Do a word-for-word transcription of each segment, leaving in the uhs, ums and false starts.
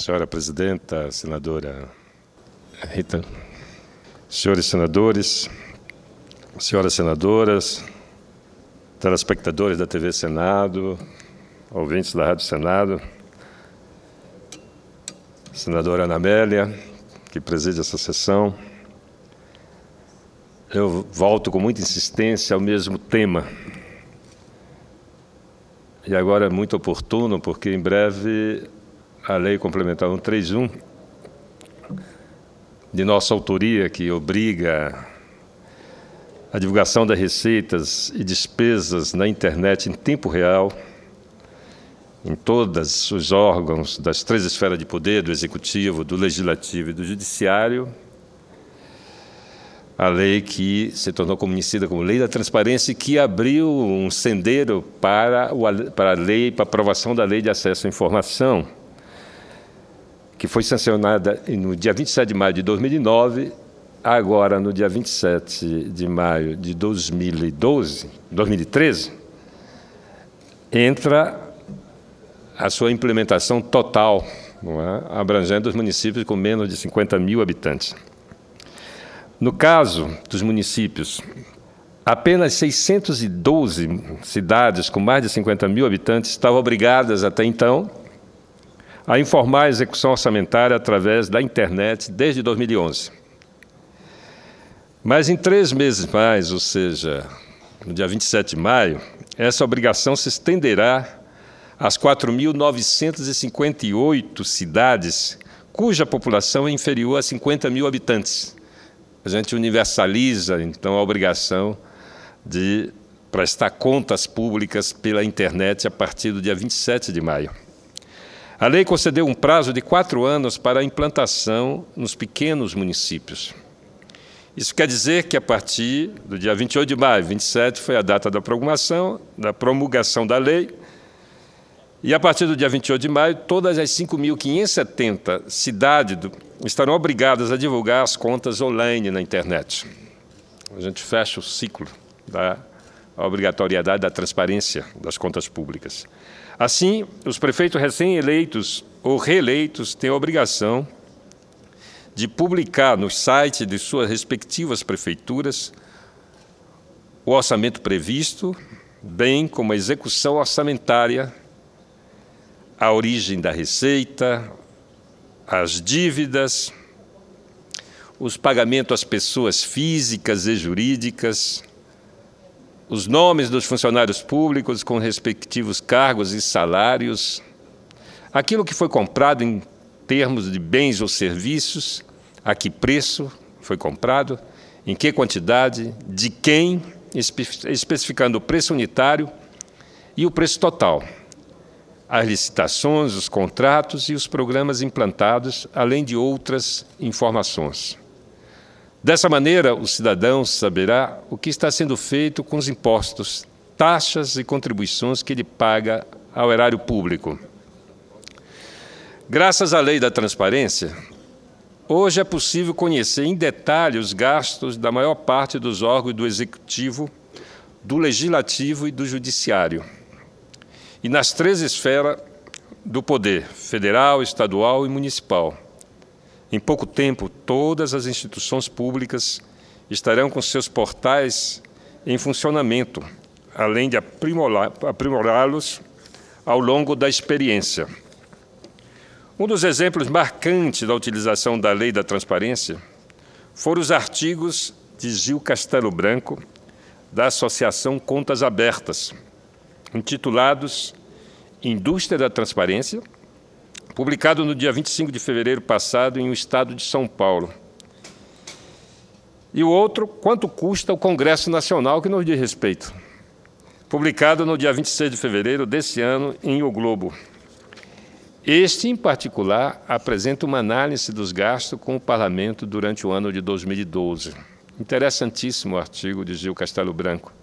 Senhora Presidenta, Senadora Rita, senhores senadores, senhoras senadoras, telespectadores da T V Senado, ouvintes da Rádio Senado, senadora Ana Amélia, que preside essa sessão, eu volto com muita insistência ao mesmo tema. E agora é muito oportuno, porque em breve a Lei Complementar cento e trinta e um, de nossa autoria, que obriga a divulgação das receitas e despesas na internet em tempo real, em todos os órgãos das três esferas de poder, do Executivo, do Legislativo e do Judiciário, a lei que se tornou conhecida como Lei da Transparência e que abriu um sendeiro para, o, para a lei, para a aprovação da Lei de Acesso à Informação, que foi sancionada no dia vinte e sete de maio de dois mil e nove, agora no dia vinte e sete de maio de dois mil e doze, dois mil e treze, entra a sua implementação total, não é? Abrangendo os municípios com menos de cinquenta mil habitantes. No caso dos municípios, apenas seiscentas e doze cidades com mais de cinquenta mil habitantes estavam obrigadas, até então, a informar a execução orçamentária através da internet desde dois mil e onze. Mas em três meses mais, ou seja, no dia vinte e sete de maio, essa obrigação se estenderá às quatro mil novecentas e cinquenta e oito cidades cuja população é inferior a cinquenta mil habitantes. A gente universaliza, então, a obrigação de prestar contas públicas pela internet a partir do dia vinte e sete de maio. A lei concedeu um prazo de quatro anos para a implantação nos pequenos municípios. Isso quer dizer que, a partir do dia vinte e oito de maio, vinte e sete foi a data da promulgação, da promulgação da lei, e, a partir do dia vinte e oito de maio, todas as cinco mil quinhentas e setenta cidades do, estarão obrigadas a divulgar as contas online na internet. A gente fecha o ciclo da obrigatoriedade da transparência das contas públicas. Assim, os prefeitos recém-eleitos ou reeleitos têm a obrigação de publicar no site de suas respectivas prefeituras o orçamento previsto, bem como a execução orçamentária, a origem da receita, as dívidas, os pagamentos às pessoas físicas e jurídicas, os nomes dos funcionários públicos com respectivos cargos e salários, aquilo que foi comprado em termos de bens ou serviços, a que preço foi comprado, em que quantidade, de quem, especificando o preço unitário e o preço total, as licitações, os contratos e os programas implantados, além de outras informações. Dessa maneira, o cidadão saberá o que está sendo feito com os impostos, taxas e contribuições que ele paga ao erário público. Graças à Lei da Transparência, hoje é possível conhecer em detalhe os gastos da maior parte dos órgãos do Executivo, do Legislativo e do Judiciário, e nas três esferas do poder, federal, estadual e municipal. Em pouco tempo, todas as instituições públicas estarão com seus portais em funcionamento, além de aprimorá-los ao longo da experiência. Um dos exemplos marcantes da utilização da Lei da Transparência foram os artigos de Gil Castelo Branco, da Associação Contas Abertas, intitulados Indústria da Transparência, publicado no dia vinte e cinco de fevereiro passado em o Estado de São Paulo. E o outro, Quanto Custa o Congresso Nacional, que nos diz respeito, publicado no dia vinte e seis de fevereiro desse ano em O Globo. Este, em particular, apresenta uma análise dos gastos com o Parlamento durante o ano de dois mil e doze. Interessantíssimo o artigo de Gil Castelo Branco,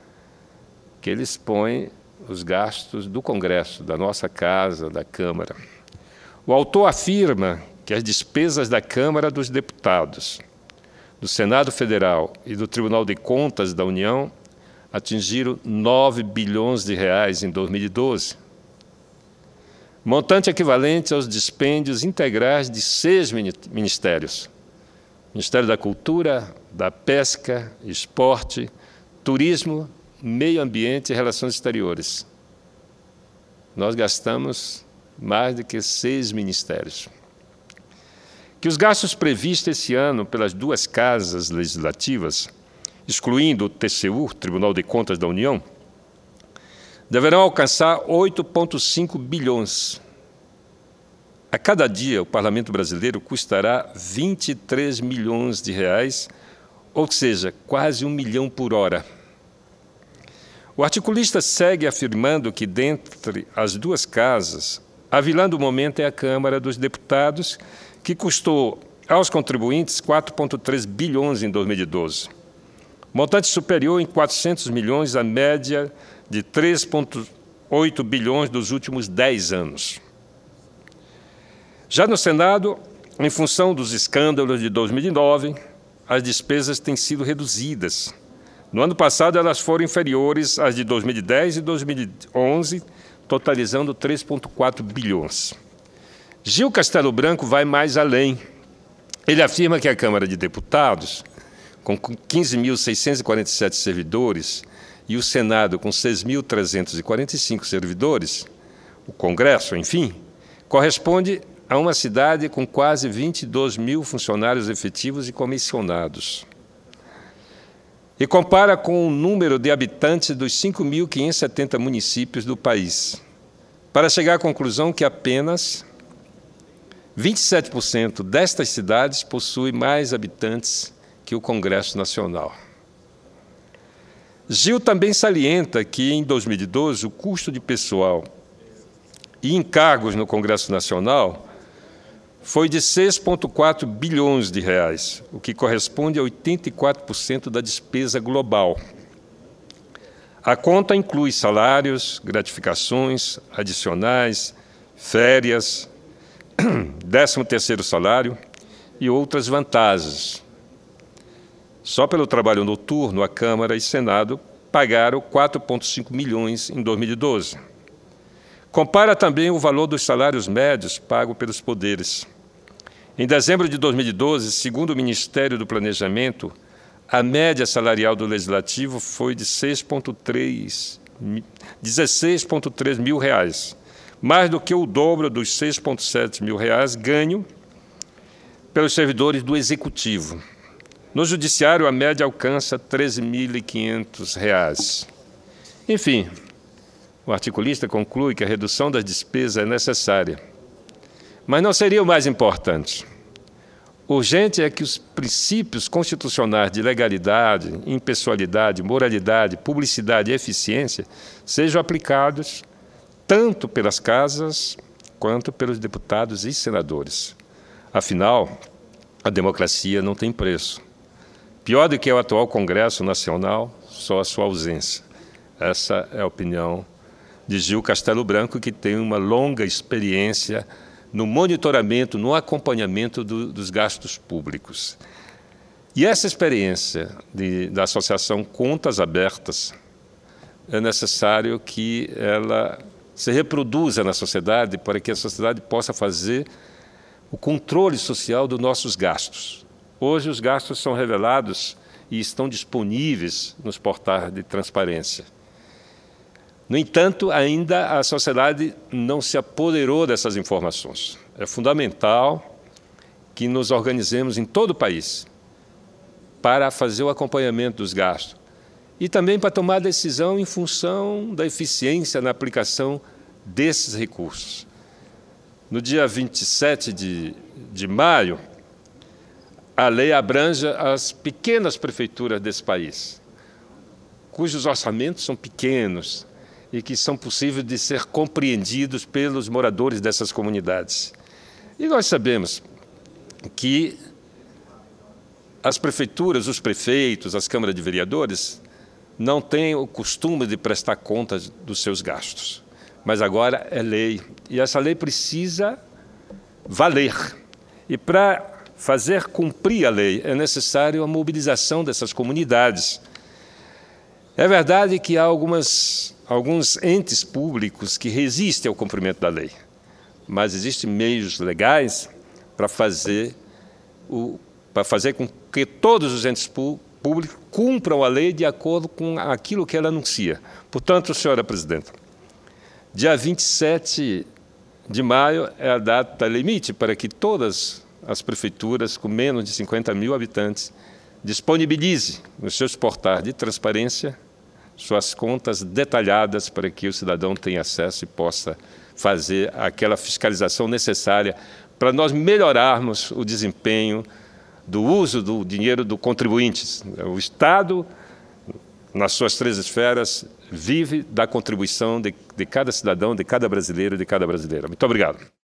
que ele expõe os gastos do Congresso, da nossa Casa, da Câmara. O autor afirma que as despesas da Câmara dos Deputados, do Senado Federal e do Tribunal de Contas da União atingiram nove bilhões de reais em dois mil e doze. montante equivalente aos dispêndios integrais de seis ministérios: Ministério da Cultura, da Pesca, Esporte, Turismo, Meio Ambiente e Relações Exteriores. Nós gastamos mais do que seis ministérios. Que os gastos previstos esse ano pelas duas casas legislativas, excluindo o T C U, Tribunal de Contas da União, deverão alcançar oito vírgula cinco bilhões. A cada dia, o Parlamento brasileiro custará vinte e três milhões de reais, ou seja, quase um milhão por hora. O articulista segue afirmando que, dentre as duas casas, a vilã do momento é a Câmara dos Deputados, que custou aos contribuintes quatro vírgula três bilhões em dois mil e doze. Montante superior em quatrocentos milhões à média de três vírgula oito bilhões dos últimos dez anos. Já no Senado, em função dos escândalos de dois mil e nove, as despesas têm sido reduzidas. No ano passado, elas foram inferiores às de dois mil e dez e dois mil e onze, totalizando três vírgula quatro bilhões. Gil Castelo Branco vai mais além. Ele afirma que a Câmara de Deputados, com quinze mil seiscentos e quarenta e sete servidores, e o Senado, com seis mil trezentos e quarenta e cinco servidores, o Congresso, enfim, corresponde a uma cidade com quase vinte e dois mil funcionários efetivos e comissionados. E compara com o número de habitantes dos cinco mil quinhentos e setenta municípios do país, para chegar à conclusão que apenas vinte e sete por cento destas cidades possuem mais habitantes que o Congresso Nacional. Gil também salienta que, em dois mil e doze, o custo de pessoal e encargos no Congresso Nacional foi de seis vírgula quatro bilhões de reais, o que corresponde a oitenta e quatro por cento da despesa global. A conta inclui salários, gratificações adicionais, férias, décimo terceiro salário e outras vantagens. Só pelo trabalho noturno, a Câmara e Senado pagaram quatro vírgula cinco milhões em dois mil e doze. Compara também o valor dos salários médios pagos pelos poderes. Em dezembro de dois mil e doze, segundo o Ministério do Planejamento, a média salarial do Legislativo foi de dezesseis vírgula três mil reais, mais do que o dobro dos seis vírgula sete mil reais ganho pelos servidores do Executivo. No Judiciário, a média alcança treze mil e quinhentos reais. Enfim, o articulista conclui que a redução das despesas é necessária, mas não seria o mais importante. Urgente é que os princípios constitucionais de legalidade, impessoalidade, moralidade, publicidade e eficiência sejam aplicados tanto pelas casas quanto pelos deputados e senadores. Afinal, a democracia não tem preço. Pior do que o atual Congresso Nacional, só a sua ausência. Essa é a opinião de Gil Castelo Branco, que tem uma longa experiência no monitoramento, no acompanhamento do, dos gastos públicos. E essa experiência de, da Associação Contas Abertas, é necessário que ela se reproduza na sociedade para que a sociedade possa fazer o controle social dos nossos gastos. Hoje os gastos são revelados e estão disponíveis nos portais de transparência. No entanto, ainda a sociedade não se apoderou dessas informações. É fundamental que nos organizemos em todo o país para fazer o acompanhamento dos gastos e também para tomar decisão em função da eficiência na aplicação desses recursos. No dia vinte e sete de, de maio, a lei abrange as pequenas prefeituras desse país, cujos orçamentos são pequenos e que são possíveis de ser compreendidos pelos moradores dessas comunidades. E nós sabemos que as prefeituras, os prefeitos, as câmaras de vereadores não têm o costume de prestar contas dos seus gastos. Mas agora é lei, e essa lei precisa valer. E para fazer cumprir a lei é necessário a mobilização dessas comunidades. É verdade que há algumas, alguns entes públicos que resistem ao cumprimento da lei. mas existem meios legais para fazer, o, para fazer com que todos os entes públicos cumpram a lei de acordo com aquilo que ela anuncia. Portanto, senhora presidenta, dia vinte e sete de maio é a data limite para que todas as prefeituras com menos de cinquenta mil habitantes disponibilizem nos seus portais de transparência suas contas detalhadas para que o cidadão tenha acesso e possa fazer aquela fiscalização necessária para nós melhorarmos o desempenho do uso do dinheiro do contribuinte. O Estado, nas suas três esferas, vive da contribuição de, de cada cidadão, de cada brasileiro e de cada brasileira. Muito obrigado.